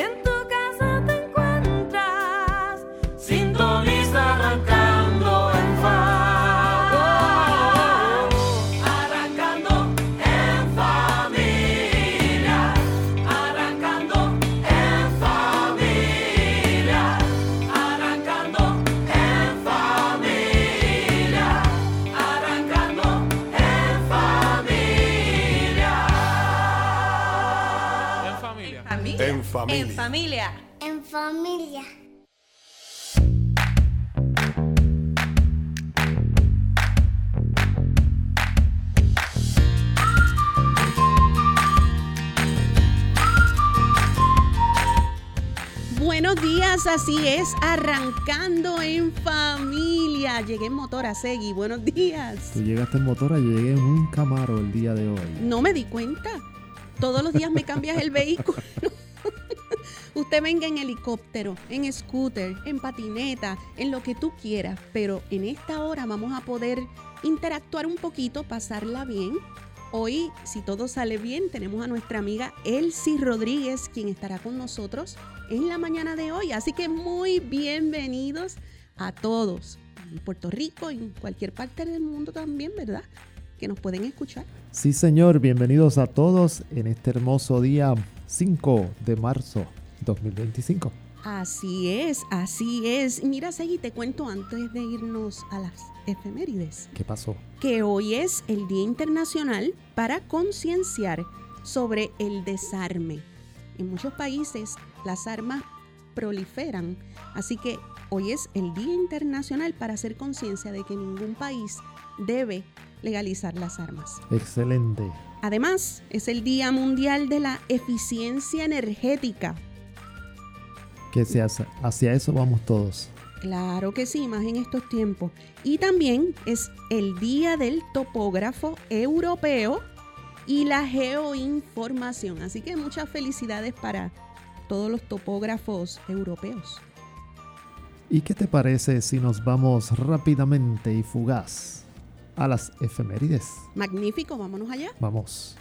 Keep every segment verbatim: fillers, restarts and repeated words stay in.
en tu casa te encuentras. Sintoniza Arrancando en Fa. Arrancando en familia. Arrancando en familia. Arrancando en familia. Arrancando en familia. En familia. En familia. En familia. En familia. Buenos días, así es, arrancando en familia. Llegué en motora, Segui, buenos días. Tú llegaste en motora, yo llegué en un Camaro el día de hoy. No me di cuenta. Todos los días me cambias el vehículo. Usted venga en helicóptero, en scooter, en patineta, en lo que tú quieras. Pero en esta hora vamos a poder interactuar un poquito, pasarla bien. Hoy, si todo sale bien, tenemos a nuestra amiga Elsie Rodríguez, quien estará con nosotros en la mañana de hoy. Así que muy bienvenidos a todos. En Puerto Rico y en cualquier parte del mundo también, ¿verdad? Que nos pueden escuchar. Sí, señor, bienvenidos a todos en este hermoso día cinco de marzo dos mil veinticinco. Así es, así es. Mira, Segui, te cuento antes de irnos a las efemérides. ¿Qué pasó? Que hoy es el Día Internacional para concienciar sobre el desarme. En muchos países las armas proliferan, así que hoy es el Día Internacional para hacer conciencia de que ningún país debe legalizar las armas. Excelente. Además, es el Día Mundial de la Eficiencia Energética. Que se hace, hacia eso vamos todos. Claro que sí, más en estos tiempos. Y también es el Día del Topógrafo Europeo y la Geoinformación. Así que muchas felicidades para todos los topógrafos europeos. ¿Y qué te parece si nos vamos rápidamente y fugaz a las efemérides? Magnífico, vámonos allá. Vamos.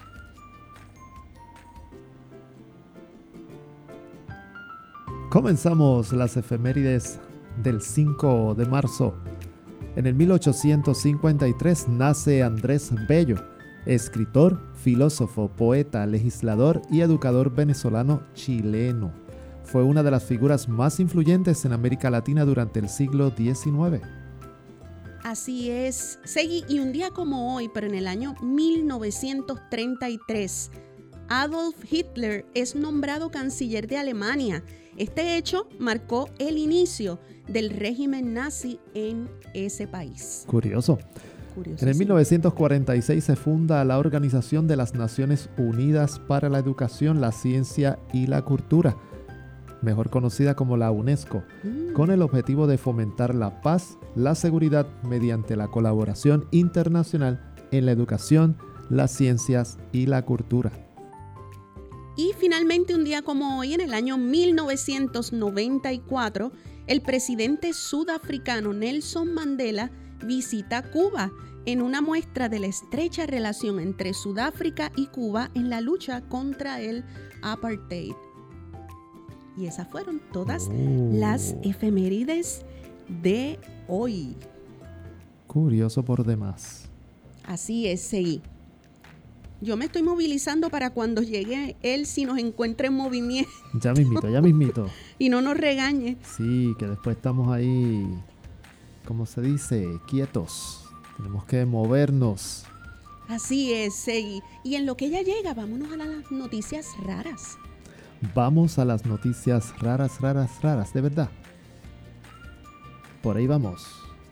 Comenzamos las efemérides del cinco de marzo. En el mil ochocientos cincuenta y tres nace Andrés Bello, escritor, filósofo, poeta, legislador y educador venezolano chileno. Fue una de las figuras más influyentes en América Latina durante el siglo diecinueve. Así es, Segui, y un día como hoy, pero en el año mil novecientos treinta y tres, Adolf Hitler es nombrado canciller de Alemania. Este hecho marcó el inicio del régimen nazi en ese país. Curioso. En el mil novecientos cuarenta y seis se funda la Organización de las Naciones Unidas para la Educación, la Ciencia y la Cultura, mejor conocida como la UNESCO, mm. con el objetivo de fomentar la paz, la seguridad mediante la colaboración internacional en la educación, las ciencias y la cultura. Y finalmente, un día como hoy, en el año mil novecientos noventa y cuatro, el presidente sudafricano Nelson Mandela visita Cuba en una muestra de la estrecha relación entre Sudáfrica y Cuba en la lucha contra el apartheid. Y esas fueron todas oh. las efemérides de hoy. Curioso por demás. Así es, seguí. Yo me estoy movilizando para cuando llegue él, si nos encuentre en movimiento. Ya mismito, ya mismito. Y no nos regañe. Sí, que después estamos ahí, ¿cómo se dice? Quietos. Tenemos que movernos. Así es, Segui. Y en lo que ella llega, vámonos a las noticias raras. Vamos a las noticias raras, raras, raras, de verdad. Por ahí vamos.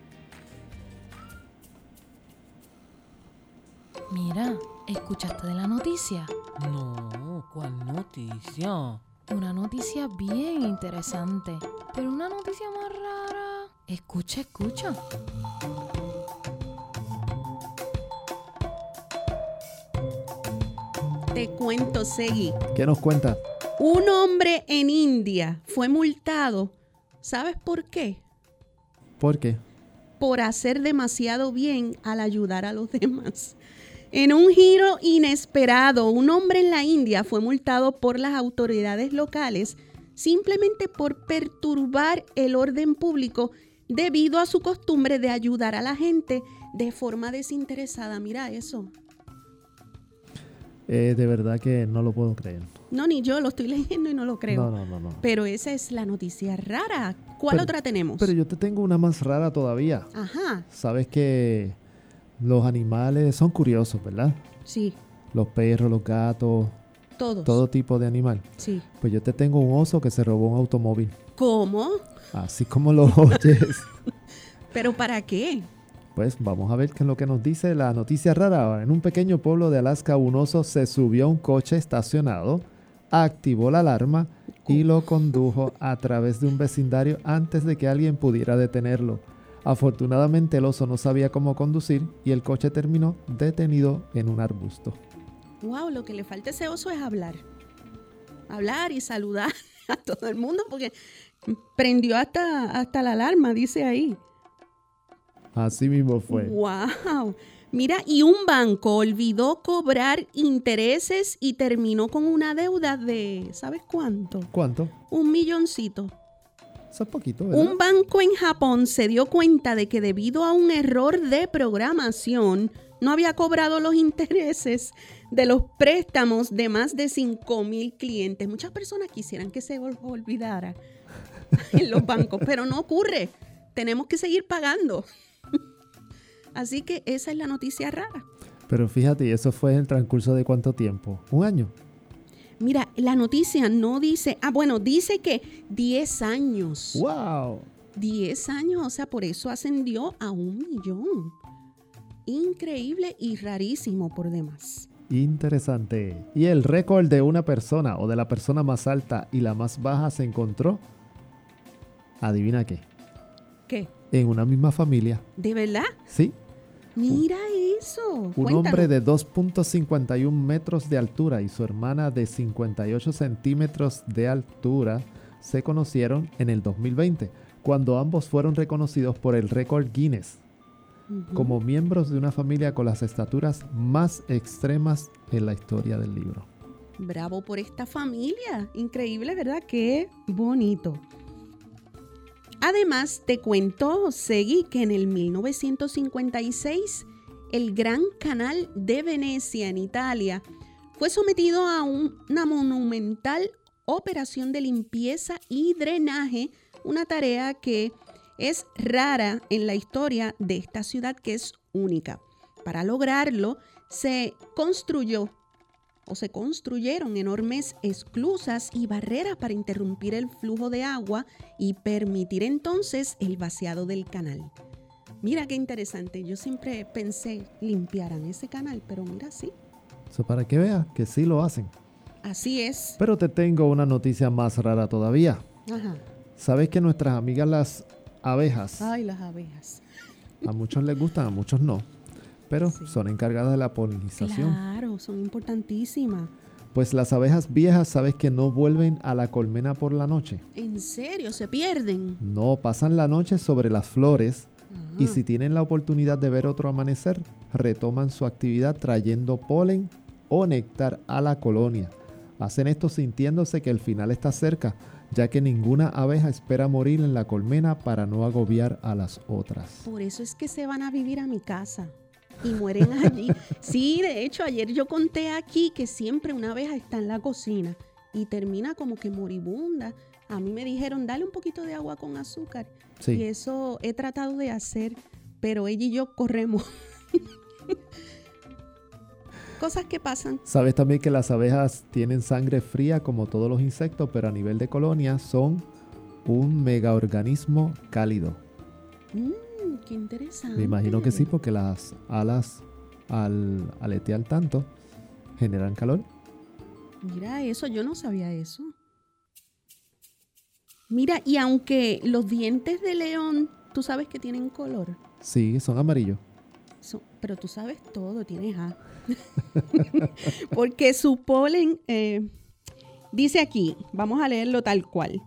Mira, ¿escuchaste de la noticia? No, ¿cuál noticia? Una noticia bien interesante, pero una noticia más rara. Escucha, escucha. Te cuento, Segui. ¿Qué nos cuenta? Un hombre en India fue multado. ¿Sabes por qué? ¿Por qué? Por hacer demasiado bien al ayudar a los demás. En un giro inesperado, un hombre en la India fue multado por las autoridades locales simplemente por perturbar el orden público debido a su costumbre de ayudar a la gente de forma desinteresada. Mira eso. Eh, de verdad que no lo puedo creer. No, ni yo lo estoy leyendo y no lo creo. No, no, no, no. Pero esa es la noticia rara. ¿Cuál Pero- otra tenemos? Pero yo te tengo una más rara todavía. Ajá, Sabes que los animales son curiosos, ¿verdad? sí, Los perros, los gatos, todos. todo tipo de animal. Sí. Pues yo te tengo un oso que se robó un automóvil. ¿Cómo? Así como lo oyes. ¿Pero para qué? Pues vamos a ver qué es lo que nos dice la noticia rara. En un pequeño pueblo de Alaska, un oso se subió a un coche estacionado, activó la alarma y lo condujo a través de un vecindario antes de que alguien pudiera detenerlo. Afortunadamente el oso no sabía cómo conducir y el coche terminó detenido en un arbusto. Wow, lo que le falta a ese oso es hablar. Hablar y saludar a todo el mundo porque prendió hasta, hasta la alarma, dice ahí. Así mismo fue. Wow. Mira, y un banco olvidó cobrar intereses y terminó con una deuda de, ¿sabes cuánto? ¿Cuánto? Un milloncito. Eso es poquito, ¿verdad? Un banco en Japón se dio cuenta de que debido a un error de programación no había cobrado los intereses de los préstamos de más de cinco mil clientes. Muchas personas quisieran que se ol- olvidara en los bancos, pero no ocurre. Tenemos que seguir pagando. Así que esa es la noticia rara. Pero fíjate, ¿y eso fue en el transcurso de cuánto tiempo? ¿Un año? Mira, la noticia no dice, ah, bueno, dice que diez años. ¡Wow! diez años, o sea, por eso ascendió a un millón. Increíble y rarísimo por demás. Interesante. Y el récord de una persona o de la persona más alta y la más baja se encontró, adivina qué, ¿Qué? en una misma familia. ¿De verdad? Sí, Mira eso. un Cuéntanos. hombre de dos punto cincuenta y un metros de altura y su hermana de cincuenta y ocho centímetros de altura se conocieron en el dos mil veinte, cuando ambos fueron reconocidos por el récord Guinness Ujú. como miembros de una familia con las estaturas más extremas en la historia del libro. Bravo por esta familia. Increíble, ¿verdad? Qué bonito. Además, te cuento, Segui, que en el mil novecientos cincuenta y seis el Gran Canal de Venecia en Italia fue sometido a un- una monumental operación de limpieza y drenaje, una tarea que es rara en la historia de esta ciudad, que es única. Para lograrlo, se construyó o se construyeron enormes esclusas y barreras para interrumpir el flujo de agua y permitir entonces el vaciado del canal. Mira qué interesante, yo siempre pensé limpiaran ese canal, pero mira, sí, Eso para que veas que sí lo hacen. así es. Pero te tengo una noticia más rara todavía. Ajá. ¿Sabes que nuestras amigas las abejas, Ay, las abejas. a muchos les gustan, a muchos no, pero Sí. son encargadas de la polinización? Claro, son importantísimas. Pues las abejas viejas, ¿sabes que no vuelven a la colmena por la noche? En serio, se pierden. No, pasan la noche sobre las flores y Ajá. si tienen la oportunidad de ver otro amanecer, retoman su actividad trayendo polen o néctar a la colonia. Hacen esto sintiéndose que el final está cerca, ya que ninguna abeja espera morir en la colmena para no agobiar a las otras. Por eso es que se van a vivir a mi casa y mueren allí. Sí, de hecho, ayer yo conté aquí que siempre una abeja está en la cocina y termina como que moribunda. A mí me dijeron, dale un poquito de agua con azúcar. Y Sí, eso he tratado de hacer, pero ella y yo corremos. Cosas que pasan. sabes también que las abejas tienen sangre fría como todos los insectos, pero a nivel de colonia son un megaorganismo cálido. Mm, qué interesante. Me imagino que sí, porque las alas al aletear tanto generan calor. Mira eso, yo no sabía eso. Mira, y aunque los dientes de león, tú sabes que tienen color, Sí, son amarillos. so- pero tú sabes todo, tienes A. Porque su polen, eh, dice aquí, vamos a leerlo tal cual.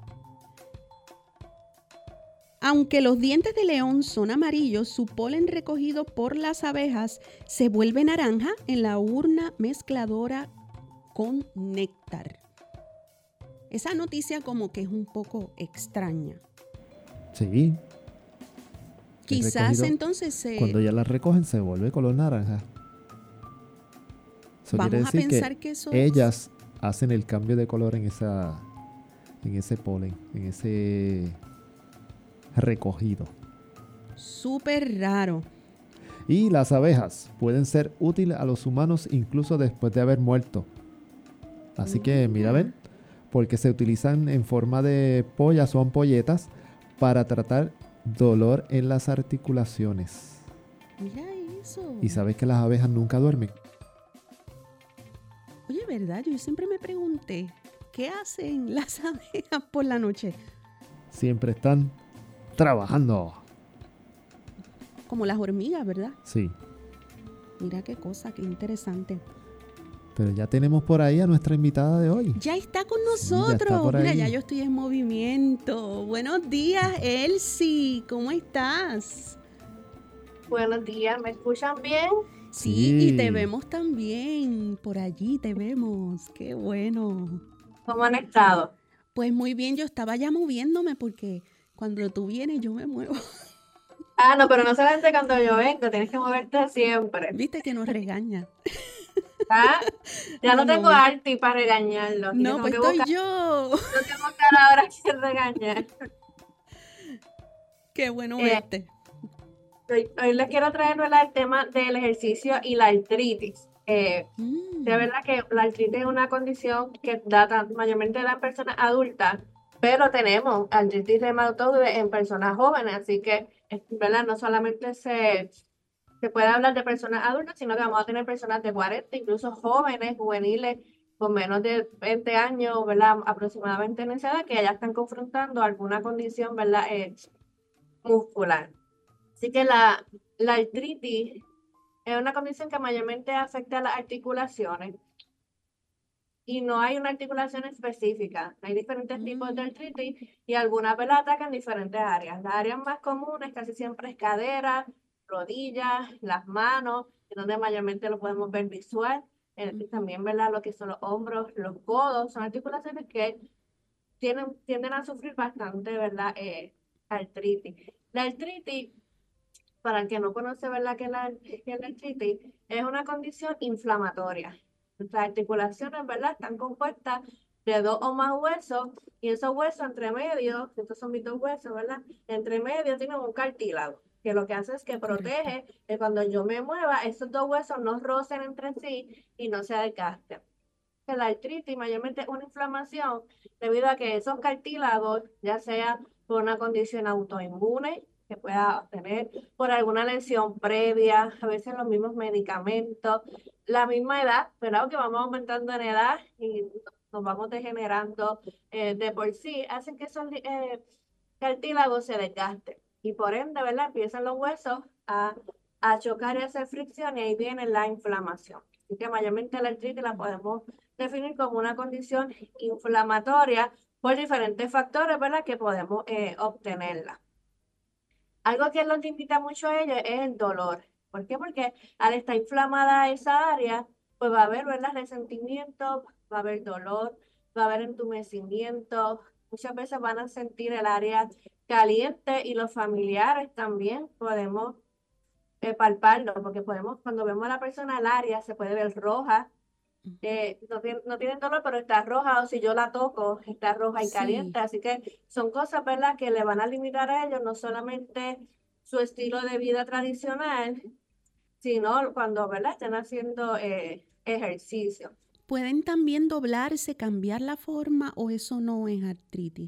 Aunque los dientes de león son amarillos, su polen recogido por las abejas se vuelve naranja en la urna mezcladora con néctar. Esa noticia como que es un poco extraña. Sí. Quizás recogido- entonces se... Cuando ya la recogen se vuelve color naranja. Eso quiere Vamos a decir pensar que que eso... ellas hacen el cambio de color en esa, en ese polen, en ese recogido. Súper raro. Y las abejas pueden ser útiles a los humanos incluso después de haber muerto. Así que mira, Mira. ven, porque se utilizan en forma de pollas o ampolletas para tratar dolor en las articulaciones. Mira eso. Y sabes que las abejas nunca duermen. Oye, ¿verdad? Yo siempre me pregunté, ¿qué hacen las abejas por la noche? Siempre están trabajando. Como las hormigas, ¿verdad? Sí, Mira qué cosa, qué interesante. pero ya tenemos por ahí a nuestra invitada de hoy. Ya está con Sí, ya nosotros. está por Mira, ahí. ya yo estoy en movimiento. Buenos días, Elsie. ¿Cómo estás? Buenos días, ¿me escuchan bien? Sí, Sí. y te vemos también. Por allí te vemos. Qué bueno. ¿Cómo han estado? Pues muy bien, yo estaba ya moviéndome porque cuando tú vienes yo me muevo. Ah, no, pero no solamente cuando yo vengo, tienes que moverte siempre. Viste que nos regaña. ¿Ah? Ya no, No, tengo no. Arti para regañarlo. así que No, tengo pues que estoy buscar- yo. no tengo cara ahora que regañar. Qué bueno Eh, verte. Hoy, hoy les quiero traer, ¿verdad?, el tema del ejercicio y la artritis. Eh, Mm, de verdad que la artritis es una condición que da tan- mayormente da en personas adultas, pero tenemos artritis reumatoide en personas jóvenes, así que, es- ¿verdad? No solamente se, se puede hablar de personas adultas, sino que vamos a tener personas de cuarenta, incluso jóvenes, juveniles, con menos de veinte años, ¿verdad? Aproximadamente en esa edad, que ya están confrontando alguna condición, ¿verdad? Eh, muscular. Así que la, la artritis es una condición que mayormente afecta a las articulaciones y no hay una articulación específica. Hay diferentes tipos de Mm. artritis y algunas, ¿verdad?, atacan diferentes áreas. Las áreas más comunes casi siempre es cadera, rodillas, las manos, en donde mayormente lo podemos ver visual. Eh, y también, ¿verdad?, lo que son los hombros, los codos, son articulaciones que tienen, tienden a sufrir bastante, ¿verdad?, eh, artritis. La artritis, para el que no conoce, ¿verdad?, que la, que la artritis es una condición inflamatoria. Nuestras articulaciones, ¿verdad?, están compuestas de dos o más huesos y esos huesos entre medio, estos son mis dos huesos, ¿verdad?, entre medio tienen un cartílago, que lo que hace es que protege que cuando yo me mueva, esos dos huesos no rocen entre sí y no se desgasten. La artritis mayormente es una inflamación debido a que esos cartílagos, ya sea por una condición autoinmune que pueda tener, por alguna lesión previa, a veces los mismos medicamentos, la misma edad, ¿verdad?, que vamos aumentando en edad y nos vamos degenerando eh, de por sí, hacen que esos eh, cartílagos se desgasten y por ende, ¿verdad?, empiezan los huesos a, a chocar y hacer fricción y ahí viene la inflamación. Así que mayormente la artritis la podemos definir como una condición inflamatoria por diferentes factores, ¿verdad?, que podemos eh, obtenerla. Algo que los limita mucho a ellos es el dolor. ¿Por qué? Porque al estar inflamada esa área, pues va a haber, ¿verdad?, resentimiento, va a haber dolor, va a haber entumecimiento. Muchas veces van a sentir el área caliente y los familiares también podemos eh, palparlo, porque podemos, cuando vemos a la persona, el área se puede ver roja. Eh, no, tiene, no tienen dolor, pero está roja, o si yo la toco, está roja y Sí. caliente. Así que son cosas, ¿verdad?, que le van a limitar a ellos no solamente su estilo de vida tradicional, sino cuando, ¿verdad?, estén haciendo eh, ejercicio. ¿Pueden también doblarse, cambiar la forma o eso no es artritis?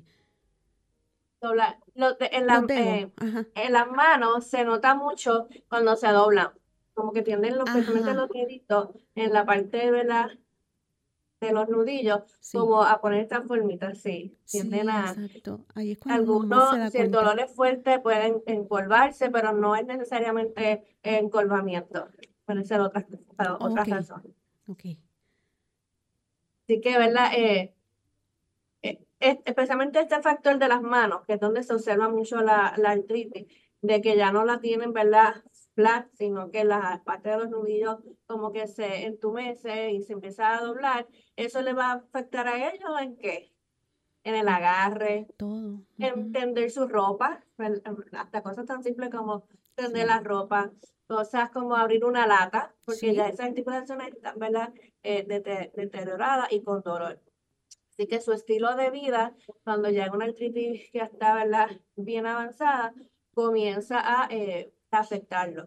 Dobla- lo de- en, la- Los dedos. eh, Ajá. en las manos se nota mucho cuando se doblan, como que tienden los, especialmente Ajá. los deditos en la parte, ¿verdad?, de los nudillos, Sí. como a poner estas formitas, sí, Sí, tienden a... exacto. Ahí es cuando uno más se da Algunos, si el cuenta. dolor es fuerte, pueden encorvarse, pero no es necesariamente encorvamiento. Pueden ser otras, para otras Ok. razones. Ok. Así que, ¿verdad? Eh, eh, es- especialmente este factor de las manos, que es donde se observa mucho la, la artritis, de que ya no la tienen, ¿verdad?, flat, sino que la parte de los nudillos como que se entumece y se empieza a doblar. ¿Eso le va a afectar a ellos en qué? en el agarre, Todo. Ujú. en tender su ropa, el- hasta cosas tan simples como tender Sí. la ropa, cosas como abrir una lata, porque Sí. ya esas articulaciones están, ¿verdad? Eh, dete- deterioradas y con dolor. Así que su estilo de vida, cuando ya una artritis que está, ¿verdad? Bien avanzada, comienza a eh, afectarlo.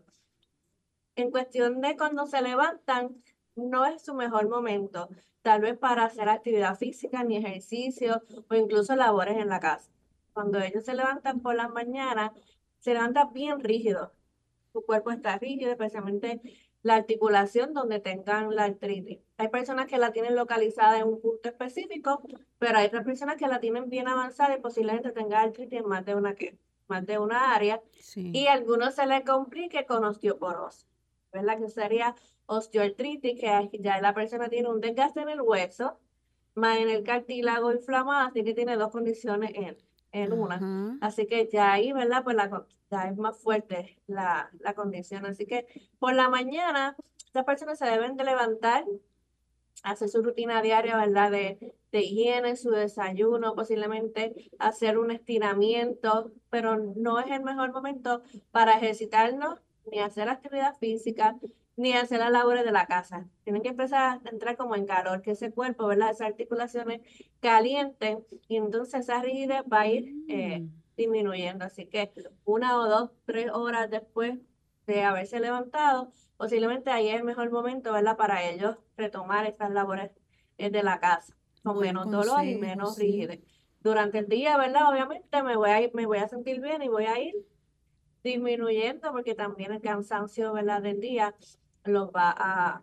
En cuestión de cuando se levantan, no es su mejor momento, tal vez para hacer actividad física, ni ejercicio o incluso labores en la casa. Cuando ellos se levantan por las mañanas, se levantan bien rígidos. Su cuerpo está rígido, especialmente la articulación donde tengan la artritis. Hay personas que la tienen localizada en un punto específico, pero hay otras personas que la tienen bien avanzada y posiblemente tenga artritis en más de una, que, más de una área. Sí. Y a algunos se les complique con osteoporosis, ¿verdad? Que sería osteoartritis, que es- ya la persona tiene un desgaste en el hueso, más en el cartílago inflamado, así que tiene dos condiciones en, en una. Ajá. Así que ya ahí, ¿verdad? Pues la, con- ya es más fuerte la, la condición. Así que por la mañana, estas personas se deben de levantar, hacer su rutina diaria, ¿verdad? De, de higiene, su desayuno, posiblemente hacer un estiramiento, pero no es el mejor momento para ejercitarnos, ni hacer actividad física, ni hacer las labores de la casa. Tienen que empezar a entrar como en calor, que ese cuerpo, ¿verdad? Esas articulaciones calienten, y entonces esa rigidez va a ir eh, Mm. disminuyendo. Así que una o dos, tres horas después de haberse levantado, posiblemente ahí es el mejor momento, ¿verdad? Para ellos retomar estas labores eh, de la casa, con Buen menos dolor y consejo, menos sí. rigidez. Durante el día, ¿verdad? Obviamente me voy a ir, me voy a sentir bien y voy a ir disminuyendo, porque también el cansancio, ¿verdad? Del día los va a,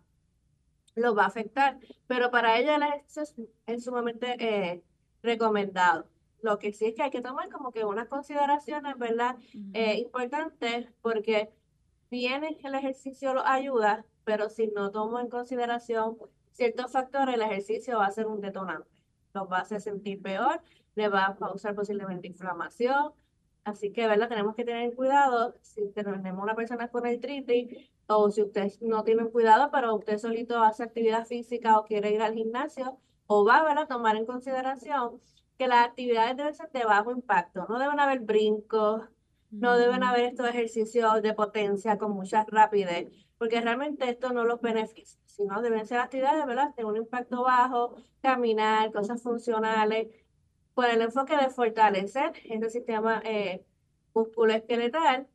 los va a afectar. Pero para ellos el ejercicio es, es sumamente eh, recomendado. Lo que sí es que hay que tomar como que unas consideraciones, ¿verdad? Eh, Ujú. importantes, porque bien es que el ejercicio los ayuda, pero si no tomo en consideración ciertos factores, el ejercicio va a ser un detonante. Los va a hacer sentir peor, le va a causar posiblemente inflamación. Así que, ¿verdad? Tenemos que tener cuidado si tenemos una persona con artritis o si ustedes no tienen cuidado, pero usted solito hace actividad física o quiere ir al gimnasio, o va, ¿verdad? A tomar en consideración que las actividades deben ser de bajo impacto. No deben haber brincos, no deben Ujú. haber estos ejercicios de potencia con mucha rapidez, porque realmente esto no los beneficia, sino deben ser actividades, ¿verdad? De un impacto bajo, caminar, cosas funcionales, con el enfoque de fortalecer este sistema eh, musculoesqueletal,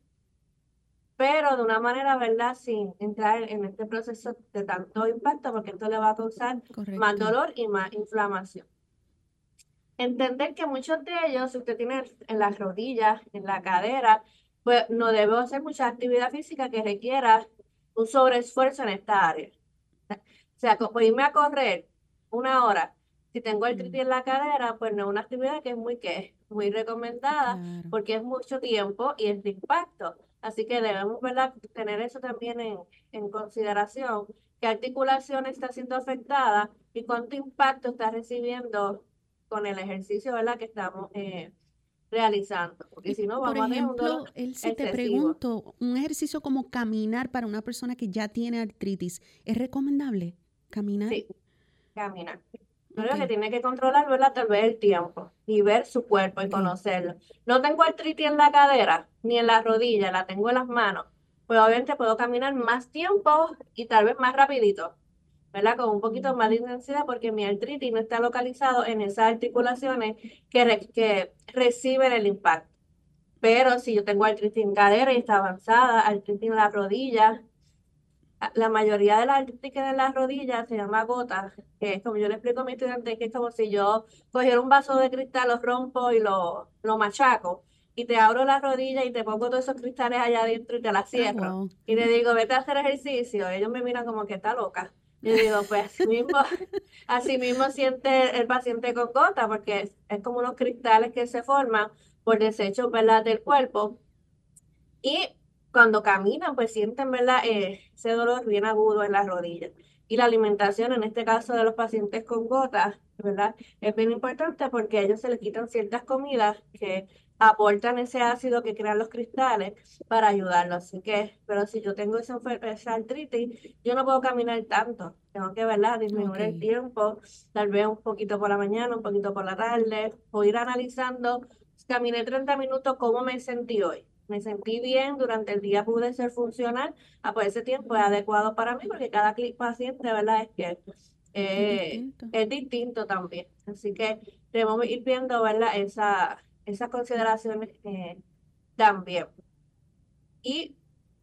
pero de una manera, ¿verdad? Sin entrar en este proceso de tanto impacto, porque esto le va a causar más Correcto. dolor y más inflamación. Entender que muchos de ellos, si usted tiene en las rodillas, en la cadera, pues no debe hacer mucha actividad física que requiera un sobreesfuerzo en esta área. O sea, como irme a correr una hora, si tengo Mm, artritis en la cadera, pues no es una actividad que es muy, que, muy recomendada, claro. porque es mucho tiempo y es de impacto. Así que debemos, ¿verdad?, tener eso también en, en consideración, qué articulación está siendo afectada y cuánto impacto está recibiendo con el ejercicio, ¿verdad?, que estamos eh, realizando, porque Y si no por vamos a tener un dolor ejemplo, él, si te excesivo. pregunto, un ejercicio como caminar para una persona que ya tiene artritis, ¿es recomendable caminar? Sí, caminar. Lo Ok. único que tiene que controlar, ¿verdad? Tal vez el tiempo y ver su cuerpo y Ok. conocerlo. No tengo artritis en la cadera ni en la rodilla, la tengo en las manos. Pues obviamente puedo caminar más tiempo y tal vez más rapidito, ¿verdad? Con un poquito más de Ujú. intensidad, porque mi artritis no está localizado en esas articulaciones que, re- que reciben el impacto. Pero si yo tengo artritis en cadera y está avanzada, artritis en la rodilla, a- la mayoría de las artritis en las rodillas se llama gota, que es como yo le explico a mis estudiantes, que es como si yo cogiera un vaso de cristal, lo rompo y lo, lo machaco, y te abro la rodilla y te pongo todos esos cristales allá adentro y te la Ah, cierro. wow. Y le digo, vete a hacer ejercicio. Ellos me miran como que está loca. Yo digo, pues así mismo, así mismo siente el paciente con gota, porque es, es como unos cristales que se forman por desechos, ¿verdad?, del cuerpo. Y cuando caminan, pues sienten, ¿verdad?, Eh, ese dolor bien agudo en las rodillas. Y la alimentación, en este caso de los pacientes con gotas, ¿verdad? Es bien importante porque a ellos se les quitan ciertas comidas que aportan ese ácido que crean los cristales para ayudarlos. Así que, pero si yo tengo esa, enfer- esa artritis, yo no puedo caminar tanto. Tengo que, ¿verdad? Disminuir el Ok. tiempo, tal vez un poquito por la mañana, un poquito por la tarde, o ir analizando. Caminé treinta minutos, ¿cómo me sentí hoy? Me sentí bien, durante el día pude ser funcional, ah, pues ese tiempo es adecuado para mí porque cada cli- paciente, ¿verdad? Es que Es eh, distinto. es distinto también. Así que debemos ir viendo, ¿verdad? Esa, esas consideraciones eh, también. Y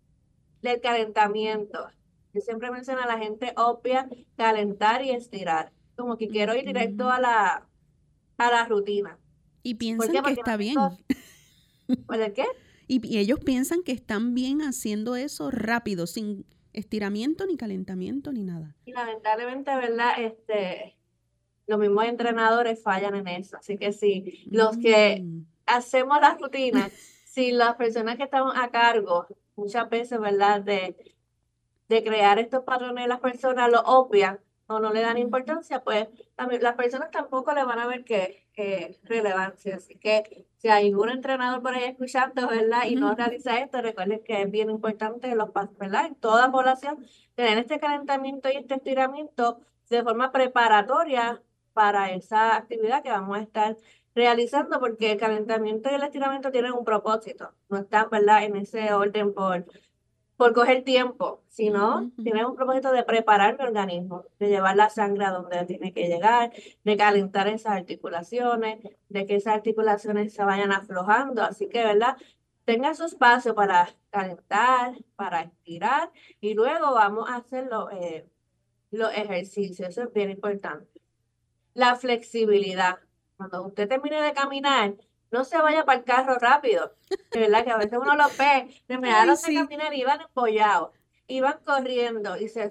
del calentamiento. Yo siempre menciono a la gente obvia, calentar y estirar. Como que quiero ir directo Ujú. a la, a la rutina. Y ¿Por piensan qué? que Porque no está tengo, bien. ¿por el qué? Y, y ellos piensan que están bien haciendo eso rápido, sin estiramiento, ni calentamiento, ni nada. Y lamentablemente, ¿verdad? Este, los mismos entrenadores fallan en eso. Así que si los que Mm, hacemos las rutinas, si las personas que estamos a cargo, muchas veces, ¿verdad? De, de crear estos patrones, las personas lo obvian o no le dan ujú. importancia, pues también las personas tampoco le van a ver que eh, relevancia. Así que si hay algún entrenador por ahí escuchando, ¿verdad? Y no realiza esto, recuerden que es bien importante en los pas- ¿verdad? En toda población tener este calentamiento y este estiramiento de forma preparatoria para esa actividad que vamos a estar realizando, porque el calentamiento y el estiramiento tienen un propósito, no están, ¿verdad? En ese orden por por coger tiempo, sino Ujú, tiene ujú. un propósito de preparar mi organismo, de llevar la sangre a donde tiene que llegar, de calentar esas articulaciones, de que esas articulaciones se vayan aflojando. Así que, ¿verdad? Tenga su espacio para calentar, para estirar y luego vamos a hacer los, eh, los ejercicios. Eso es bien importante. La flexibilidad. Cuando usted termine de caminar, no se vaya para el carro rápido. De verdad que a veces uno los ve, Ay, terminaron de sí. caminar y iban empollados, iban corriendo y se,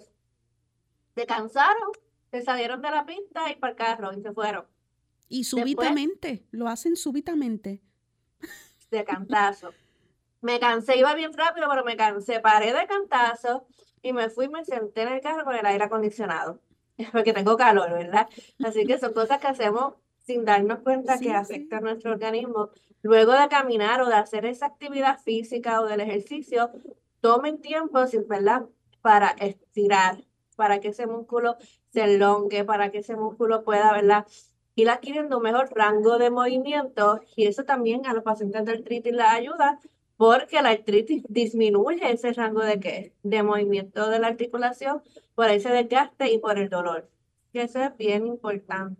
se cansaron, se salieron de la pista y para el carro y se fueron. Y Después, súbitamente, lo hacen súbitamente. de cantazo. Me cansé, iba bien rápido, pero me cansé, paré de cantazo y me fui y me senté en el carro con el aire acondicionado, porque tengo calor, ¿verdad? Así que son cosas que hacemos sin darnos cuenta que Sí, afectan sí. nuestro organismo. Luego de caminar o de hacer esa actividad física o del ejercicio, tomen tiempo, sin ¿verdad? Para estirar, para que ese músculo se elongue, para que ese músculo pueda, ¿verdad? Ir adquiriendo un mejor rango de movimiento y eso también a los pacientes de artritis les ayuda porque la artritis disminuye ese rango de qué, de movimiento de la articulación por ese desgaste y por el dolor. Que eso es bien importante.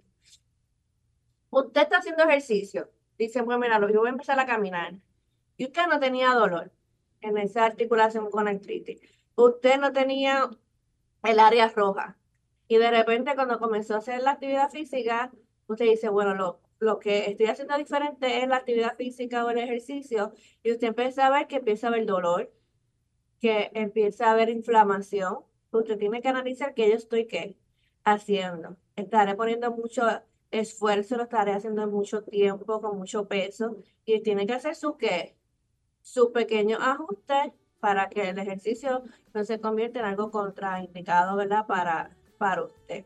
Usted está haciendo ejercicio, dice, pues mira, yo voy a empezar a caminar. Y usted no tenía dolor en esa articulación con artritis. Usted no tenía el área roja. Y de repente cuando comenzó a hacer la actividad física, usted dice, bueno, lo, lo que estoy haciendo diferente es la actividad física o el ejercicio. Y usted empieza a ver que empieza a haber dolor, que empieza a haber inflamación. Usted tiene que analizar qué yo estoy ¿qué? haciendo. Estaré poniendo mucho esfuerzo, lo estaré haciendo en mucho tiempo, con mucho peso. Y tiene que hacer su qué, su pequeño ajuste para que el ejercicio no se convierta en algo contraindicado, ¿verdad? Para, para usted.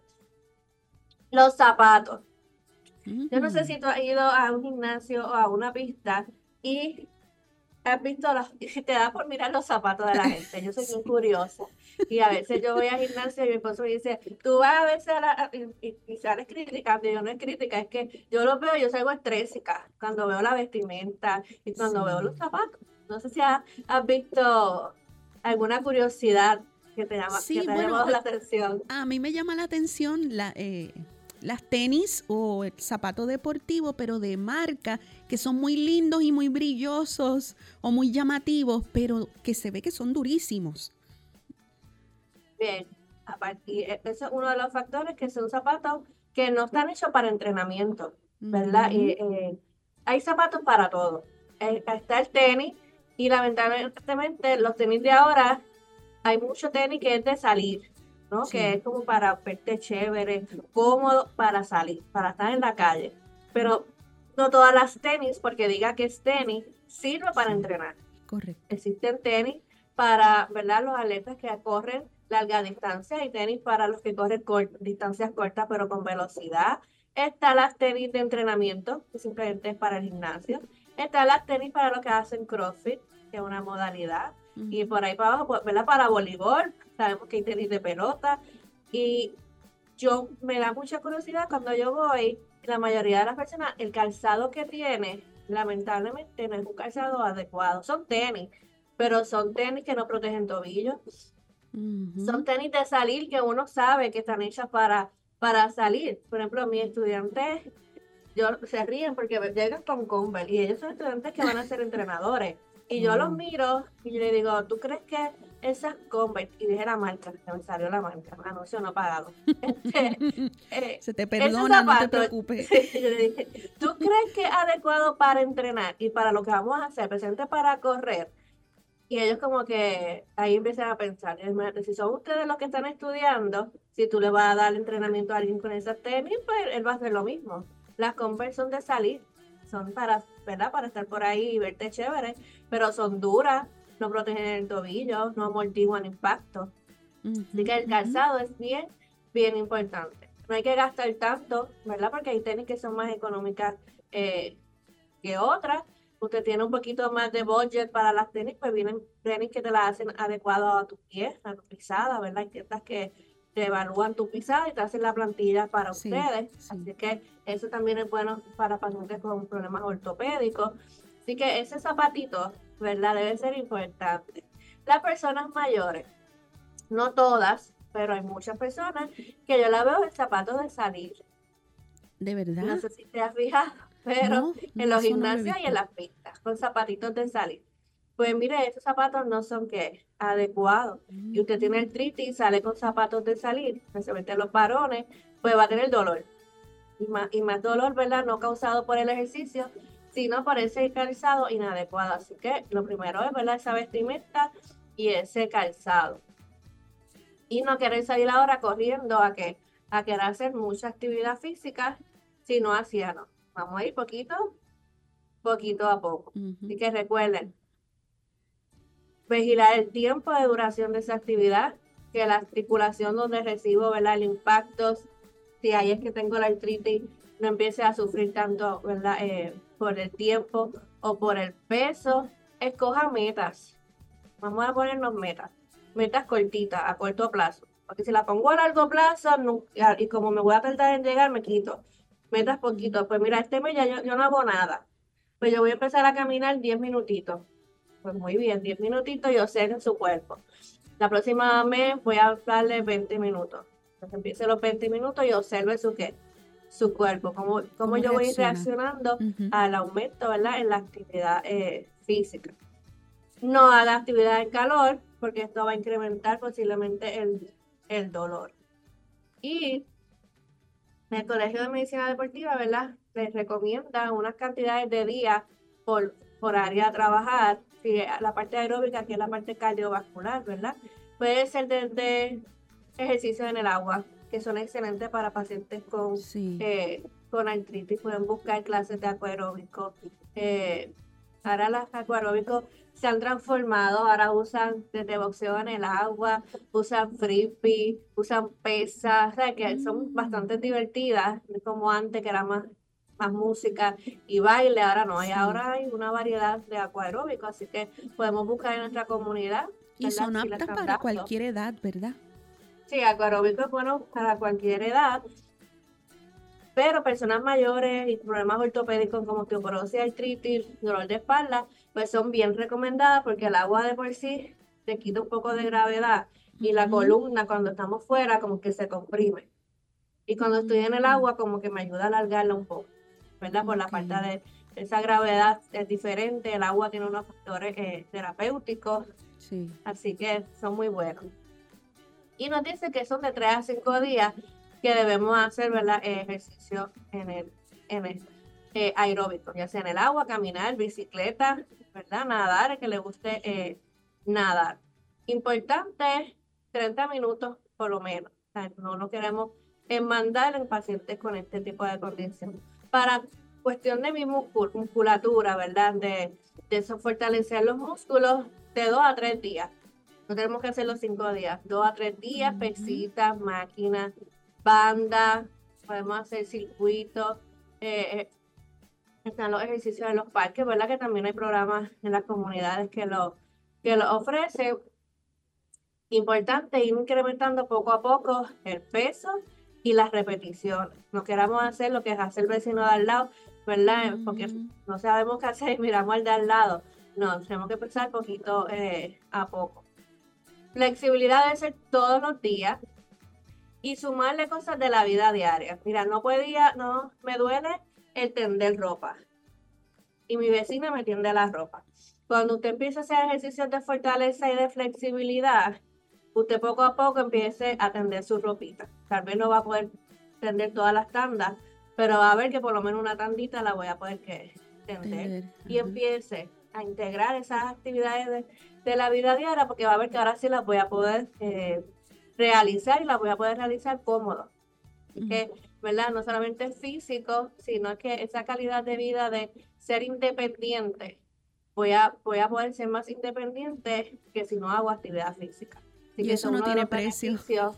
Los zapatos. Yo no sé Ujú. si tú has ido a un gimnasio o a una pista y has visto los, y te da por mirar los zapatos de la gente. Yo soy muy Sí. curiosa. Y a veces yo voy al gimnasio y mi esposo me dice, tú vas a veces a la, a- y, y, y sales criticando. Y yo no es crítica, es que yo los veo, yo salgo estrésica cuando veo la vestimenta y cuando veo los Sí. zapatos. No sé si has, has visto alguna curiosidad que te llama, que Sí, te ha bueno, llamado la atención. a mí me llama la atención la, eh, las tenis o el zapato deportivo, pero de marca, que son muy lindos y muy brillosos o muy llamativos, pero que se ve que son durísimos. Bien, aparte, y e- ese es uno de los factores que son zapatos que no están hechos para entrenamiento, ¿verdad? Y, Ujú. eh, hay zapatos para todo. Eh, está el tenis y lamentablemente los tenis de ahora, hay mucho tenis que es de salir, ¿no? Que Sí, es como para verte chévere, cómodo para salir, para estar en la calle. Pero no todas las tenis, porque diga que es tenis, sirve para sí, entrenar. correcto. Existen tenis para, ¿verdad? Los atletas que corren larga distancia, hay tenis para los que corren cor- distancias cortas pero con velocidad. Están las tenis de entrenamiento, que simplemente es para el gimnasio. Están las tenis para los que hacen CrossFit, que es una modalidad. Y por ahí para abajo, pues, ¿verdad? Para voleibol, sabemos que hay tenis de pelota. Y yo me da mucha curiosidad cuando yo voy, la mayoría de las personas, el calzado que tiene, lamentablemente no es un calzado adecuado. Son tenis, pero son tenis que no protegen tobillos. Ujú. Son tenis de salir que uno sabe que están hechas para, para salir. Por ejemplo, mis estudiantes, yo, se ríen porque llegan con Converse y ellos son estudiantes que van a ser entrenadores. Y yo los Mm. miro y yo le digo, ¿tú crees que esas Converse? Y dije la marca, que me salió la marca, anuncio no pagado. Este, eh, Se te esos perdona, no te zapatos, preocupes. sí, yo le dije, ¿tú crees que es adecuado para entrenar y para lo que vamos a hacer, presente para correr? Y ellos como que ahí empiezan a pensar, imagínate, si son ustedes los que están estudiando, si tú le vas a dar entrenamiento a alguien con esas tenis, pues él va a hacer lo mismo. Las Converse son de salir, son para, ¿verdad? Para estar por ahí y verte chévere, pero son duras, no protegen el tobillo, no amortiguan impacto. Así que el calzado es bien, bien importante. No hay que gastar tanto, ¿verdad? Porque hay tenis que son más económicas eh, que otras. Usted tiene un poquito más de budget para las tenis, pues vienen tenis que te las hacen adecuado a tu pie, a tu pisada, ¿verdad? Hay tiendas que te evalúan tu pisada y te hacen la plantilla para Sí, ustedes. sí. Así que eso también es bueno para pacientes con problemas ortopédicos. Así que ese zapatito, ¿verdad? Debe ser importante. Las personas mayores, no todas, pero hay muchas personas que yo la veo en zapatos de salir. ¿De verdad? No sé si te has fijado, pero No, no, en los eso no lo he gimnasios y visto. en las pistas, con zapatitos de salir. Pues mire, esos zapatos no son ¿qué? Adecuados. Y usted tiene artritis y sale con zapatos de salir, especialmente los varones, pues va a tener dolor. Y más, y más dolor, ¿verdad? No causado por el ejercicio, sino por ese calzado inadecuado. Así que lo primero es, ¿verdad? Esa vestimenta y ese calzado. Y no querer salir ahora corriendo a que a querer hacer mucha actividad física si no hacía no. Vamos a ir poquito, poquito a poco. Ujú. Así que recuerden, vigilar el tiempo de duración de esa actividad, que la articulación donde recibo, ¿verdad? El impacto, si ahí es que tengo la artritis, no empiece a sufrir tanto, ¿verdad? Eh, por el tiempo o por el peso. Escoja metas. Vamos a ponernos metas. Metas cortitas, a corto plazo. Porque si la pongo a largo plazo, no- y como me voy a tardar en llegar, me quito. Metas poquito. Pues mira, este mes ya yo, yo no hago nada. Pues yo voy a empezar a caminar diez minutitos. Pues muy bien, diez minutitos y observen su cuerpo. La próxima mes voy a darle veinte minutos. Entonces empiece los veinte minutos y observe su qué, su cuerpo, cómo, cómo ¿Cómo yo voy reacciona? reaccionando Ujú. al aumento, ¿verdad? En la actividad eh, física. No haga actividad en calor, porque esto va a incrementar posiblemente el, el dolor. Y el Colegio de Medicina Deportiva, ¿verdad? Les recomienda unas cantidades de días por, por área a trabajar. Si la parte aeróbica, que es la parte cardiovascular, ¿verdad? Puede ser desde ejercicios en el agua, que son excelentes para pacientes con, Sí. eh, con artritis. Pueden buscar clases de acuaróbico. Eh, ahora los acuaróbicos se han transformado, ahora usan desde boxeo en el agua, usan frisbee, usan pesas, o sea, que son Mm. bastante divertidas, no es como antes que era más, más música y baile, ahora no hay, Sí. ahora hay una variedad de acuaróbicos, así que podemos buscar en nuestra comunidad. Y ¿verdad? son Si la aptas están para dando. cualquier edad, ¿verdad? Sí, acuaróbico es bueno para cualquier edad, pero personas mayores y problemas ortopédicos como osteoporosis, artritis, dolor de espalda, pues son bien recomendadas porque el agua de por sí te quita un poco de gravedad y la Ujú. columna cuando estamos fuera como que se comprime. Y cuando estoy en el Mm. agua como que me ayuda a alargarla un poco, ¿verdad? Por la Ok. falta de esa gravedad es diferente, el agua tiene unos factores eh, terapéuticos, Sí. así que son muy buenos. Y nos dice que son de tres a cinco días que debemos hacer, ¿verdad? Eh, ejercicio en el, en el eh, aeróbico, ya sea en el agua, caminar, bicicleta, ¿verdad? Nadar, el que le guste eh, nadar. Importante, treinta minutos por lo menos. O sea, no lo queremos mandar en pacientes con este tipo de condición. Para cuestión de mi muscul- musculatura, ¿verdad? De, de eso fortalecer los músculos de dos a tres días. No tenemos que hacerlo cinco días, dos a tres días, pesitas, máquinas, bandas, podemos hacer circuitos, eh, eh, están los ejercicios en los parques, ¿verdad? Que también hay programas en las comunidades que lo, que lo ofrecen. Importante ir incrementando poco a poco el peso y las repeticiones. No queramos hacer lo que hace el vecino de al lado, ¿verdad? Porque no sabemos qué hacer y miramos al de al lado. No, tenemos que empezar poquito eh, a poco. Flexibilidad debe ser todos los días y sumarle cosas de la vida diaria. Mira, no podía, no, me duele el tender ropa y mi vecina me tiende la ropa. Cuando usted empieza a hacer ejercicios de fortaleza y de flexibilidad, usted poco a poco empiece a tender su ropita. Tal vez no va a poder tender todas las tandas, pero va a ver que por lo menos una tandita la voy a poder que tender. Tender, Y ajá. empiece a integrar esas actividades de, de la vida diaria, porque va a ver que ahora sí las voy a poder eh, realizar y las voy a poder realizar cómodo. Así que, ¿verdad? No solamente es físico, sino que esa calidad de vida de ser independiente, voy a, voy a poder ser más independiente que si no hago actividad física. Así Y que eso son no uno de tiene los precio. beneficios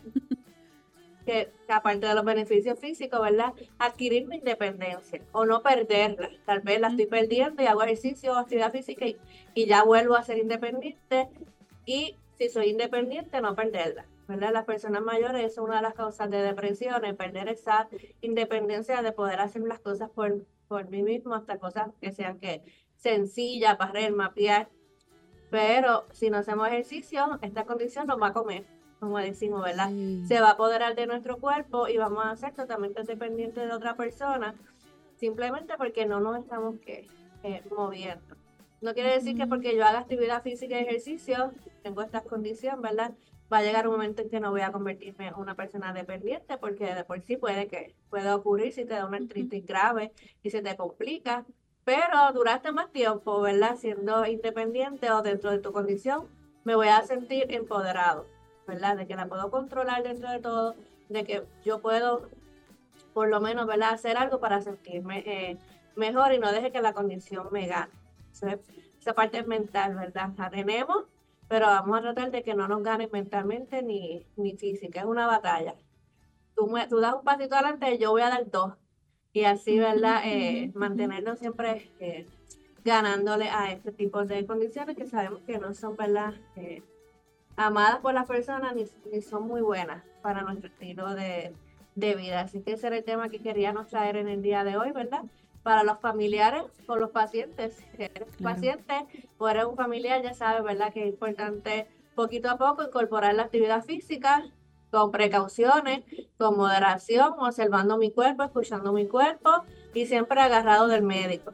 que, que aparte de los beneficios físicos, ¿verdad? Adquirir mi independencia o no perderla. Tal vez la estoy perdiendo y hago ejercicio o actividad física y, y ya vuelvo a ser independiente. Y si soy independiente, no perderla, ¿verdad? Las personas mayores, eso es una de las causas de depresión, es perder esa independencia de poder hacer las cosas por, por mí mismo, hasta cosas que sean que sencillas, barrer, mapear. Pero si no hacemos ejercicio, esta condición nos va a comer, como decimos, ¿verdad? Sí. Se va a apoderar de nuestro cuerpo y vamos a ser totalmente dependientes de otra persona, simplemente porque no nos estamos ¿qué? Eh, moviendo. No quiere decir que porque yo haga actividad física y ejercicio, tengo esta condición, ¿verdad? Va a llegar un momento en que no voy a convertirme en una persona dependiente, porque de por sí puede que puede ocurrir si te da una artritis grave y se te complica, pero duraste más tiempo, ¿verdad? Siendo independiente o dentro de tu condición, me voy a sentir empoderado, ¿verdad? De que la puedo controlar dentro de todo, de que yo puedo, por lo menos, ¿verdad? Hacer algo para sentirme eh, mejor y no deje que la condición me gane. Eso es- esa parte es mental, ¿verdad? La tenemos, pero vamos a tratar de que no nos gane mentalmente ni, ni física. Es una batalla. Tú, me- tú das un pasito adelante, yo voy a dar dos. Y así, ¿verdad? Eh, mantenernos siempre eh, ganándole a este tipo de condiciones que sabemos que no son, ¿verdad? Eh, amadas por las personas ni, ni son muy buenas para nuestro estilo de, de vida. Así que ese era el tema que queríamos traer en el día de hoy, ¿verdad? Para los familiares o los pacientes. Si eres Claro. paciente o eres un familiar, ya sabes, ¿verdad? Que es importante poquito a poco incorporar la actividad física con precauciones, con moderación, observando mi cuerpo, escuchando mi cuerpo y siempre agarrado del médico.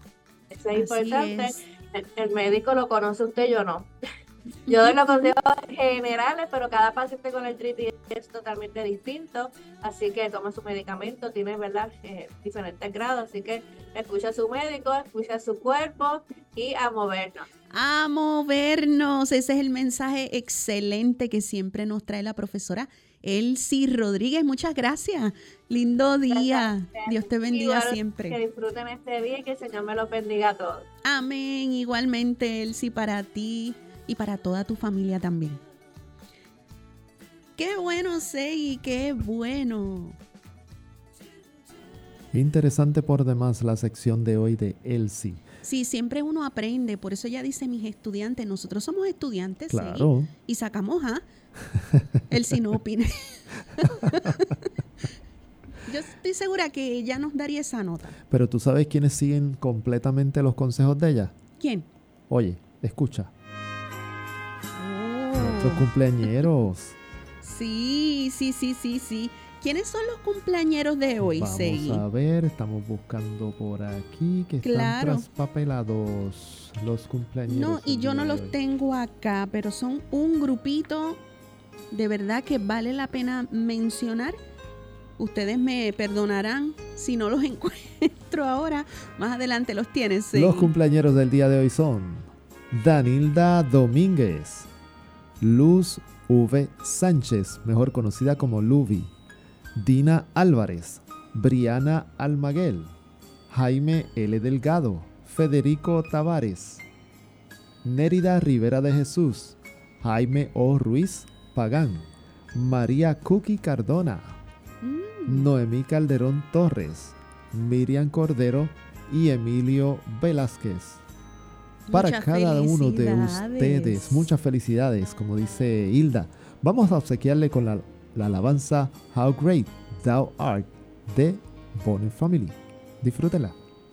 Eso es Así importante. es. El, el médico lo conoce usted, yo no. Yo doy los consejos generales, pero cada paciente con artritis es totalmente distinto, así que toma su medicamento, tiene, ¿verdad? Eh, diferentes grados, así que escucha a su médico, escucha a su cuerpo y a movernos. A movernos. Ese es el mensaje excelente que siempre nos trae la profesora Elsie Rodríguez. Muchas gracias. Lindo día. Dios te bendiga Igual, Que siempre. disfruten este día y que el Señor me los bendiga a todos. Amén. Igualmente, Elsie, para ti y para toda tu familia también. Qué bueno, Sei, qué bueno. Interesante por demás la sección de hoy de Elsie. Sí, siempre uno aprende, por eso ella dice mis estudiantes, nosotros somos estudiantes, Sei, Claro. y sacamos A. Elsie no opina. Yo estoy segura que ella nos daría esa nota. Pero tú sabes quiénes siguen completamente los consejos de ella. ¿Quién? Oye, escucha. Oh. Nuestros cumpleañeros. Sí, sí, sí, sí, sí. ¿Quiénes son los cumpleañeros de hoy, Vamos Sei? a ver, estamos buscando por aquí que están Claro. traspapelados los cumpleañeros. No, y el yo día no de los hoy. tengo acá, pero son un grupito de verdad que vale la pena mencionar. Ustedes me perdonarán si no los encuentro ahora. Más adelante los tienen, Sei. Los cumpleañeros del día de hoy son Danilda Domínguez, Luz V. Sánchez, mejor conocida como Luvi, Dina Álvarez, Briana Almaguel, Jaime L. Delgado, Federico Tavares, Nérida Rivera de Jesús, Jaime O. Ruiz Pagán, María Cookie Cardona, Mm. Noemí Calderón Torres, Miriam Cordero y Emilio Velázquez. Para Muchas cada uno de felicidades. ustedes, muchas felicidades, como dice Hilda. Vamos a obsequiarle con la, la alabanza How Great Thou Art de Bonner Family. Disfrútenla.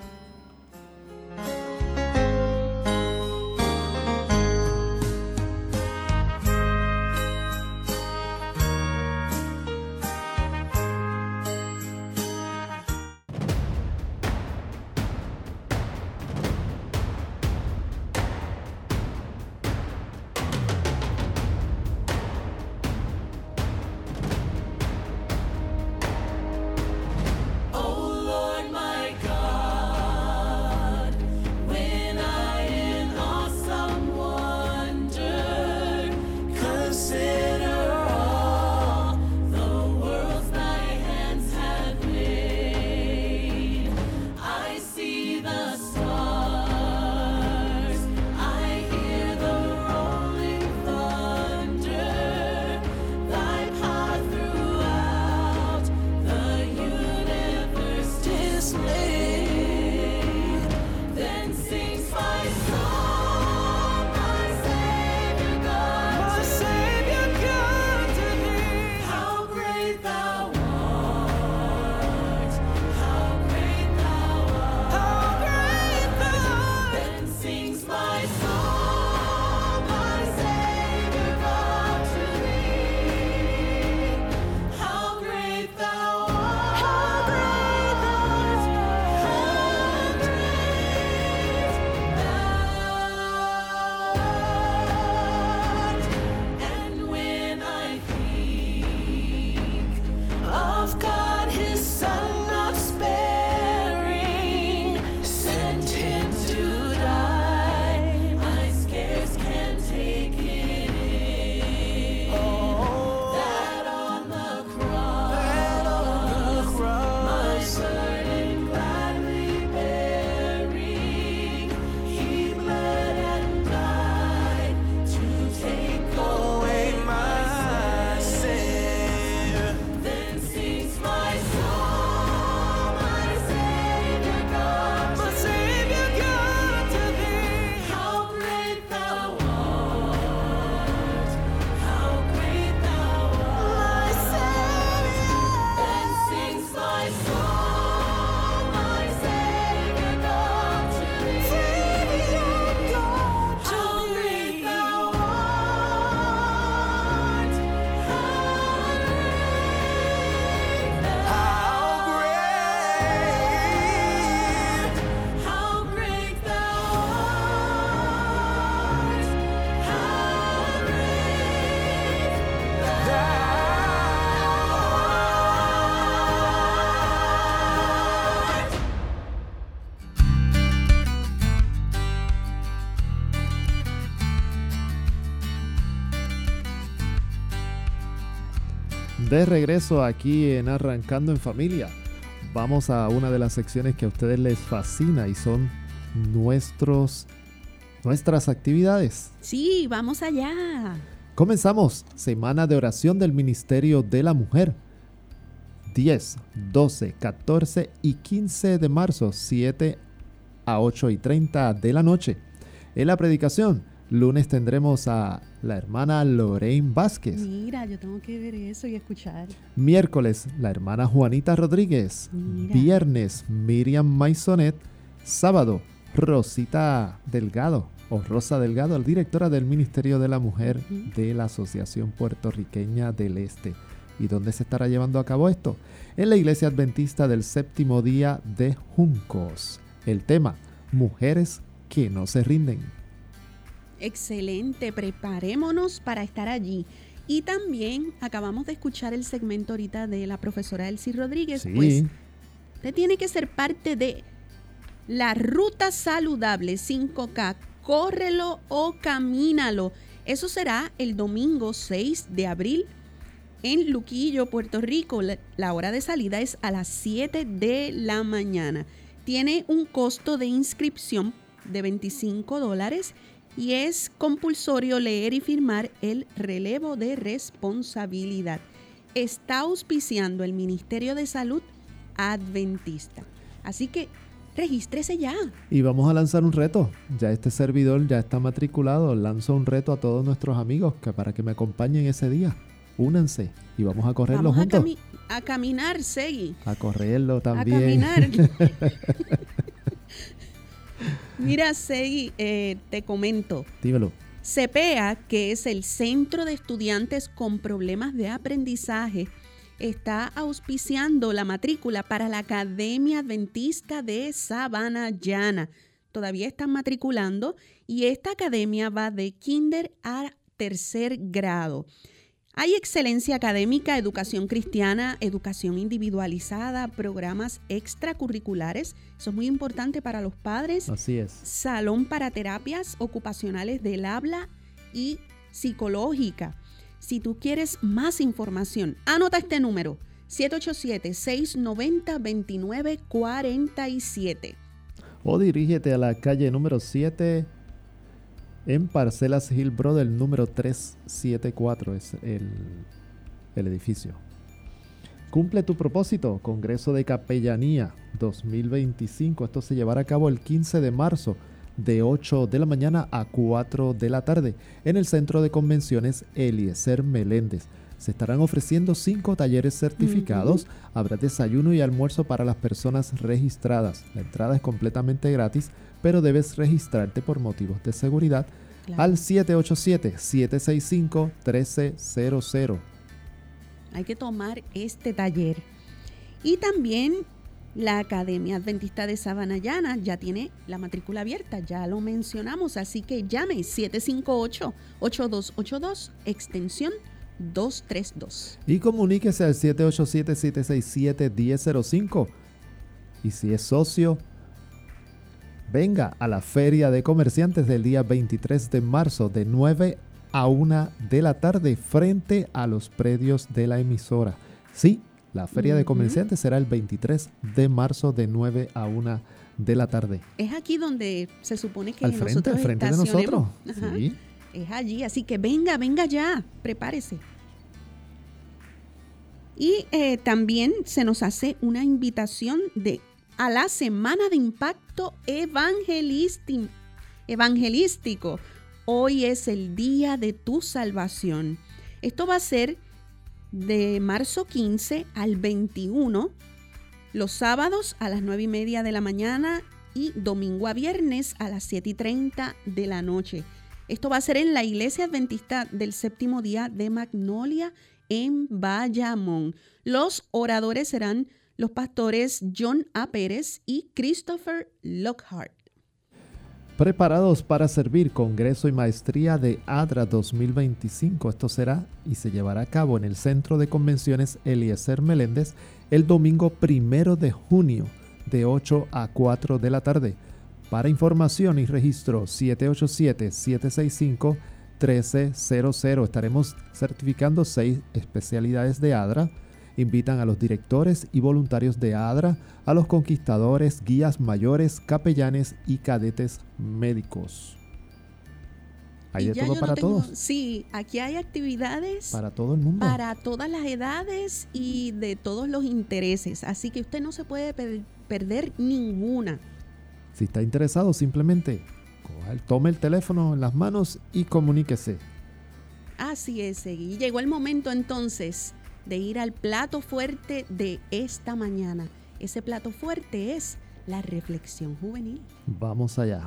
Oh Lord my God, when I in awesome wonder consider all the worlds thy hands have made, I see the stars, I hear the rolling thunder, thy power throughout the universe displayed. Then sings my soul, my Savior God, my Savior God to thee. How great thou art! How great thou art! How great thou art! Then sings my soul, my Savior God to thee. How great thou art! How great thou art! And when I think of God, His Son not sparing, sent Him to die, I scarce can take it in. That on the cross, my burden gladly bearing, He bled and died to take away my sin. Then sings my soul, my Savior God, my Savior God to thee. How great thou art! How great thou art! My Savior. Then sings my soul, my Savior God to thee. Savior God, how great thou art! How great thou art! How great thou art! How great thou art! De regreso aquí en Arrancando en Familia. Vamos a una de las secciones que a ustedes les fascina y son nuestros, nuestras actividades. Sí, vamos allá. Comenzamos Semana de Oración del Ministerio de la Mujer. diez, doce, catorce y quince de marzo, siete a ocho y treinta de la noche. En la predicación, lunes tendremos a la hermana Lorraine Vázquez. Mira, yo tengo que ver eso y escuchar. Miércoles, la hermana Juanita Rodríguez. Mira. Viernes, Miriam Maisonet. Sábado, Rosita Delgado o Rosa Delgado, directora del Ministerio de la Mujer Ujú. de la Asociación Puertorriqueña del Este. ¿Y dónde se estará llevando a cabo esto? En la Iglesia Adventista del Séptimo Día de Juncos. El tema, mujeres que no se rinden. Excelente, preparémonos para estar allí. Y también acabamos de escuchar el segmento ahorita de la profesora Elsie Rodríguez. Sí. Pues usted tiene que ser parte de la Ruta Saludable cinco K. Córrelo o camínalo. Eso será el domingo seis de abril en Luquillo, Puerto Rico. La, la hora de salida es a las siete de la mañana. Tiene un costo de inscripción de veinticinco dólares y es compulsorio leer y firmar el relevo de responsabilidad. Está auspiciando el Ministerio de Salud Adventista. Así que regístrese ya. Y vamos a lanzar un reto. Ya este servidor ya está matriculado. Lanzo un reto a todos nuestros amigos que para que me acompañen ese día. Únanse y vamos a correrlo Vamos a, juntos. cami- a caminar, Segui. A correrlo A también. caminar. Mira, Segui, eh, te comento. Dímelo. CEPEA, que es el Centro de Estudiantes con Problemas de Aprendizaje, está auspiciando la matrícula para la Academia Adventista de Sabana Llana. Todavía están matriculando y esta academia va de kinder a tercer grado. Hay excelencia académica, educación cristiana, educación individualizada, programas extracurriculares. Eso es muy importante para los padres. Así es. Salón para terapias ocupacionales del habla y psicológica. Si tú quieres más información, anota este número: siete ocho siete, seis nueve cero, dos nueve cuatro siete. O dirígete a la calle número siete en Parcelas Hill Brother, número trescientos setenta y cuatro es el, el edificio. Cumple tu propósito, Congreso de Capellanía dos mil veinticinco. Esto se llevará a cabo el quince de marzo de ocho de la mañana a cuatro de la tarde en el Centro de Convenciones Eliezer Meléndez. Se estarán ofreciendo cinco talleres certificados. Uh-huh. Habrá desayuno y almuerzo para las personas registradas. La entrada es completamente gratis, pero debes registrarte por motivos de seguridad. Claro. Al siete ocho siete, siete seis cinco, uno tres cero cero. Hay que tomar este taller. Y también la Academia Adventista de Sabana Llana ya tiene la matrícula abierta, ya lo mencionamos, así que llame siete cinco ocho, ocho dos ocho dos, extensión doscientos treinta y dos. Y comuníquese al siete ocho siete, siete seis siete, uno cero cero cinco. Y si es socio, venga a la Feria de Comerciantes del día veintitrés de marzo de nueve a una de la tarde frente a los predios de la emisora. Sí, la Feria uh-huh. de Comerciantes será el veintitrés de marzo de nueve a una de la tarde. Es aquí donde se supone que al frente, nosotros al frente de nosotros. Ajá. Sí. Es allí, así que venga, venga ya, prepárese. Y eh, también se nos hace una invitación de a la Semana de Impacto Evangelisti- Evangelístico. Hoy es el día de tu salvación. Esto va a ser de marzo quince al veintiuno, los sábados a las nueve y media de la mañana y domingo a viernes a las siete y treinta de la noche. Esto va a ser en la Iglesia Adventista del Séptimo Día de Magnolia en Bayamón. Los oradores serán los pastores John A. Pérez y Christopher Lockhart. Preparados para servir, Congreso y Maestría de ADRA dos mil veinticinco. Esto será y se llevará a cabo en el Centro de Convenciones Eliezer Meléndez el domingo primero de junio de ocho a cuatro de la tarde. Para información y registro siete ocho siete, siete seis cinco, uno tres cero cero. Estaremos certificando seis especialidades de ADRA. Invitan a los directores y voluntarios de ADRA, a los conquistadores, guías mayores, capellanes y cadetes médicos. Hay de todo para todos. Sí, aquí hay actividades para todo el mundo. Para todas las edades y de todos los intereses. Así que usted no se puede per- perder ninguna. Si está interesado, simplemente coja el, tome el teléfono en las manos y comuníquese. Así es, y llegó el momento entonces de ir al plato fuerte de esta mañana. Ese plato fuerte es la reflexión juvenil. Vamos allá.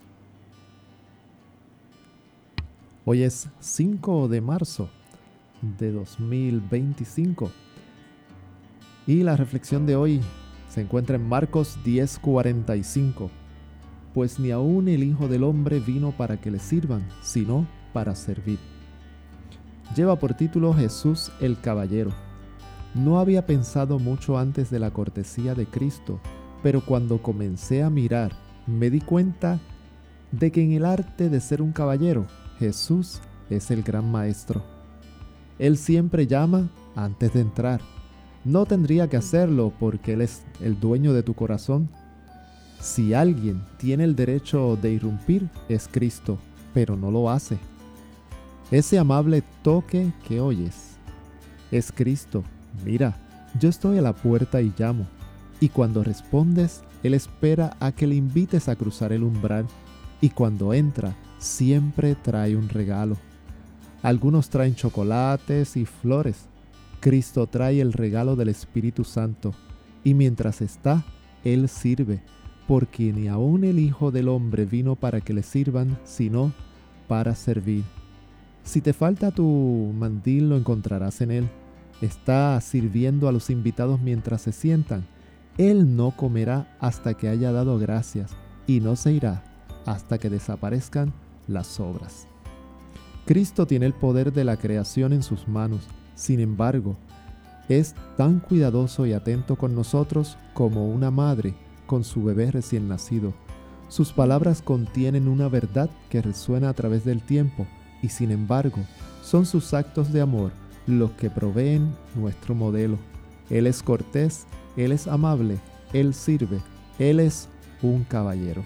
Hoy es cinco de marzo de dos mil veinticinco y la reflexión de hoy se encuentra en Marcos diez cuarenta y cinco. Pues ni aun el Hijo del Hombre vino para que le sirvan, sino para servir. Lleva por título Jesús el Caballero. No había pensado mucho antes de la cortesía de Cristo, pero cuando comencé a mirar, me di cuenta de que en el arte de ser un caballero, Jesús es el gran maestro. Él siempre llama antes de entrar. No tendría que hacerlo porque Él es el dueño de tu corazón. Si alguien tiene el derecho de irrumpir, es Cristo. pero no lo hace. Ese amable toque que oyes es Cristo. Mira, yo estoy a la puerta y llamo. Y cuando respondes, Él espera a que le invites a cruzar el umbral. Y cuando entra, siempre trae un regalo. Algunos traen chocolates y flores. Cristo trae el regalo del Espíritu Santo. Y mientras está, Él sirve, porque ni aun el Hijo del Hombre vino para que le sirvan, sino para servir. Si te falta tu mandil, lo encontrarás en Él. Está sirviendo a los invitados mientras se sientan. Él no comerá hasta que haya dado gracias, y no se irá hasta que desaparezcan las sobras. Cristo tiene el poder de la creación en sus manos. Sin embargo, es tan cuidadoso y atento con nosotros como una madre con su bebé recién nacido. Sus palabras contienen una verdad que resuena a través del tiempo, y sin embargo, son sus actos de amor los que proveen nuestro modelo. Él es cortés, Él es amable, Él sirve, Él es un caballero.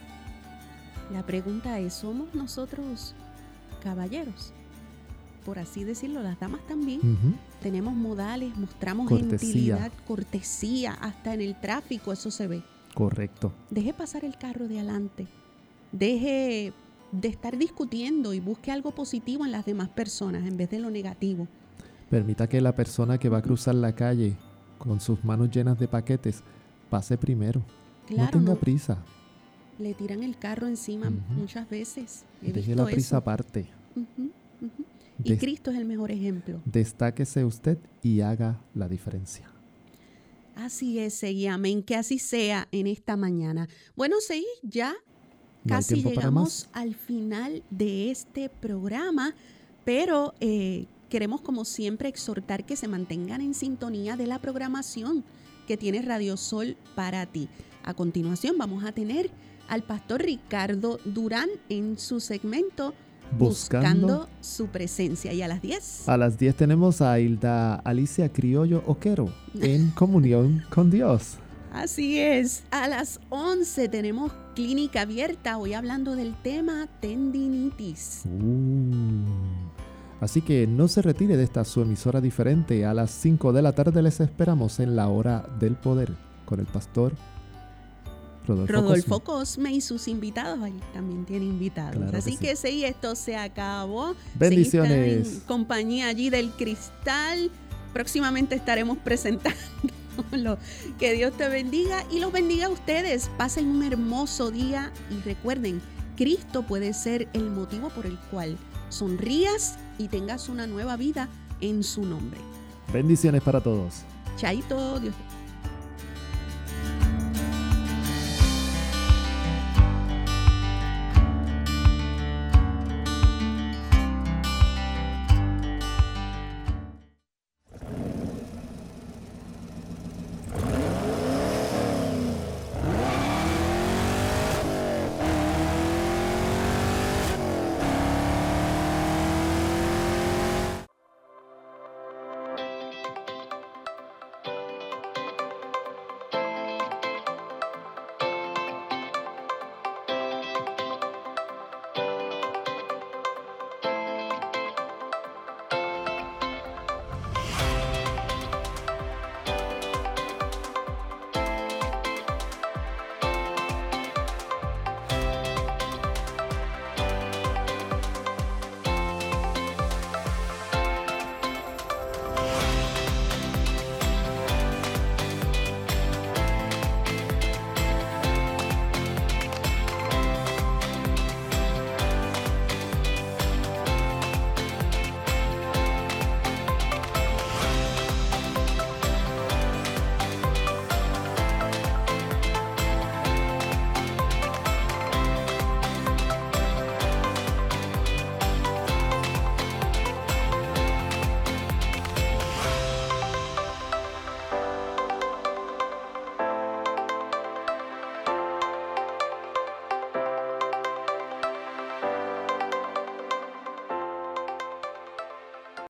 La pregunta es, ¿somos nosotros caballeros? Por así decirlo, las damas también. Ujú. Tenemos modales, mostramos Cortesía. gentilidad, cortesía, hasta en el tráfico eso se ve. Correcto. Deje pasar el carro de adelante. Deje de estar discutiendo y busque algo positivo en las demás personas en vez de lo negativo. Permita que la persona que va a cruzar la calle con sus manos llenas de paquetes pase primero. Claro, no tenga no. prisa. Le tiran el carro encima Ujú. muchas veces. He Deje visto la prisa eso. aparte. Ujú, ujú. Y Des- Cristo es el mejor ejemplo. Destáquese usted y haga la diferencia. Así es, y amén, que así sea en esta mañana. Bueno, sí, ya No hay casi tiempo para llegamos más. al final de este programa, pero eh, queremos como siempre exhortar que se mantengan en sintonía de la programación que tiene Radio Sol para ti. A continuación vamos a tener al pastor Ricardo Durán en su segmento Buscando. Buscando su presencia. Y a las diez. A las diez tenemos a Hilda Alicia Criollo Oquero en comunión con Dios. Así es. A las once tenemos clínica abierta, hoy hablando del tema tendinitis. Uh. Así que no se retire de esta su emisora diferente. A las cinco de la tarde les esperamos en la hora del poder con el pastor Rodolfo, Rodolfo Cosme. Cosme y sus invitados, ahí también tiene invitados. Claro que Así sí. que sí, esto se acabó. Bendiciones. Seguí en compañía allí del Cristal. Próximamente estaremos presentándolo. Que Dios te bendiga y los bendiga a ustedes. Pasen un hermoso día y recuerden, Cristo puede ser el motivo por el cual sonrías y tengas una nueva vida en su nombre. Bendiciones para todos. Chaito, Dios te